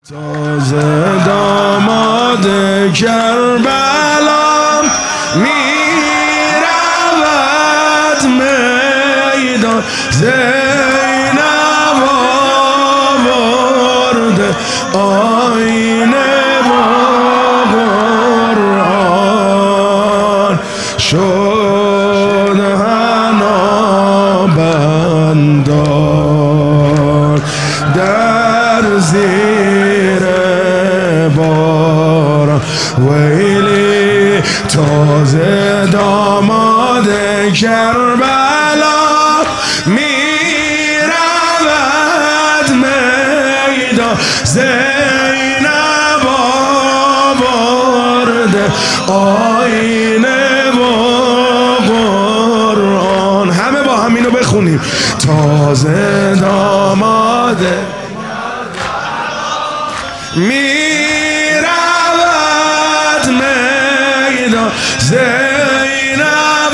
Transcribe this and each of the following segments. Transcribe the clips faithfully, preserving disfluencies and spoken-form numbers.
تازه داماد کربلا میرود میدان، زینب آورده آینه با قرآن، شد حنا بندان در زیر باران. ویلی تازه داماد کربلا میرود میدان، زینب آورده آینه و قرآن. همه با هم اینو بخونیم. تازه داماد میرود میدان، زینب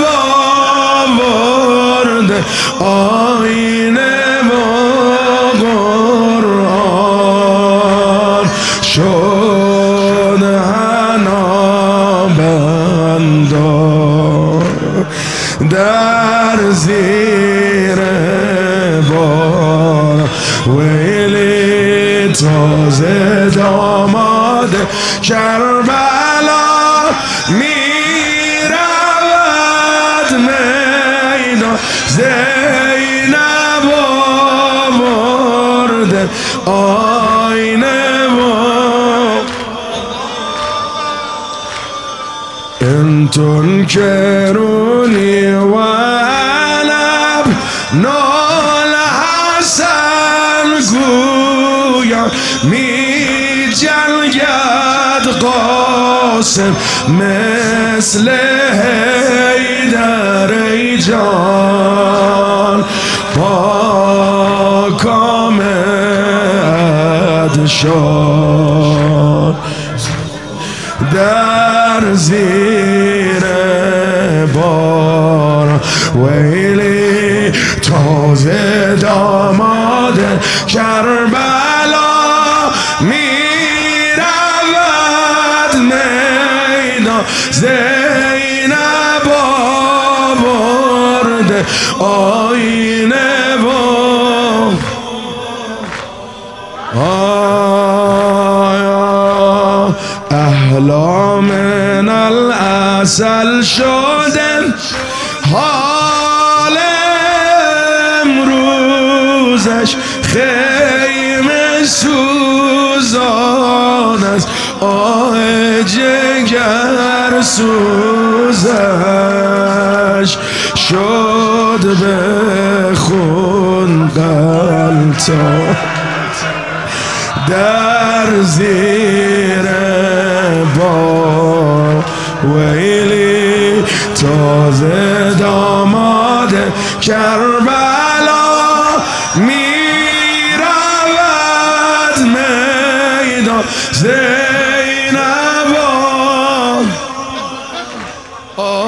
آورده آینه و قرآن، شد حنا بندان در زیر باران. ویلی تازه داماد کربلا میرود میدان، زینب آورده آینه و ان تنکرونی و علب نال حسن گویم، می جنگد قاسم مثل حیدر ای جان، با کامد شان در زیر باران. ویلی تازه داماد کربلا میرود میدان، زینب آورده آینه و آیا احلا من العسل شدم، حال امروزش خیمه سوزان است، آه جگر سوزش شد به خون غلطان در زیر بار. ویلی تازه داماد کربلا میرود میدان، زینب